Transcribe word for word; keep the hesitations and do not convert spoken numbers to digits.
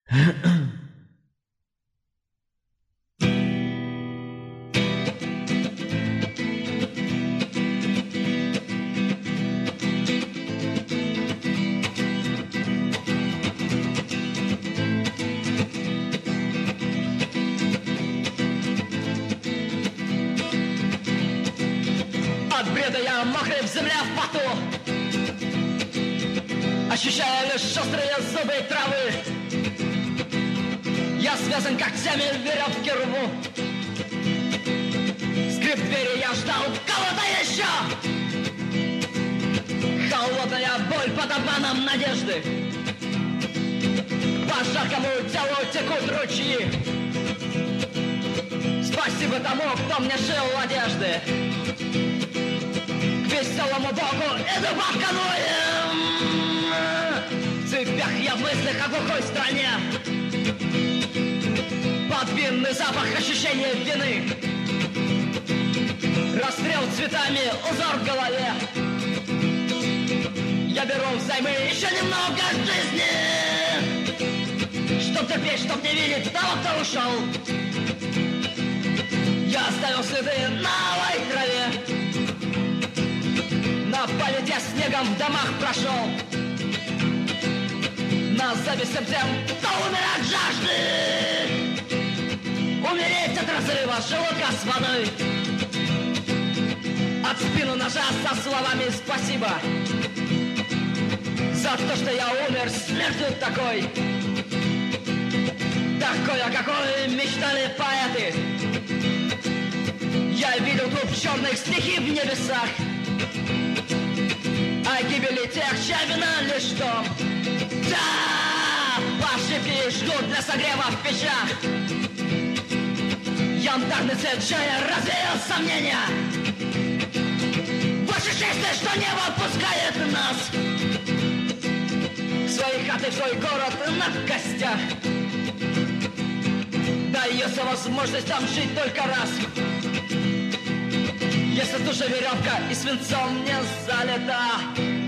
От бреда я мокрый, в земле в поту, ощущая лишь острые зубы травы. Я связан когтями, веревки рву. Скрип двери, я ждал кого-то еще. Холодная боль под обманом надежды. По жаркому телу текут ручьи. Спасибо тому, кто мне шил одежды. К веселому богу иду по каноэ. В цепях я в мыслях о глухой стране. Подвинный запах ощущения вины. Расстрел цветами, узор в голове. Я беру взаймы еще немного жизни, чтоб терпеть, чтоб не видеть того, кто ушел. Я оставил следы на новой траве. На память я снегом в домах прошел. На зависть тем, кто умер от жажды. Умереть от разрыва желудка с водой. От спину ножа со словами спасибо за то, что я умер смертью такой. Такой, о какой мечтали поэты. Я видел труп черных стихий в небесах. О гибели тех, чья вина лишь в том. Да, по ошибке жгут для согрева в печах. Янтарный цвет чая развеял сомнения. Больше счастья, что небо отпускает нас в свои хаты, в свой город на костях. Дается возможность там жить только раз. Если душа веревка и свинцом не залита.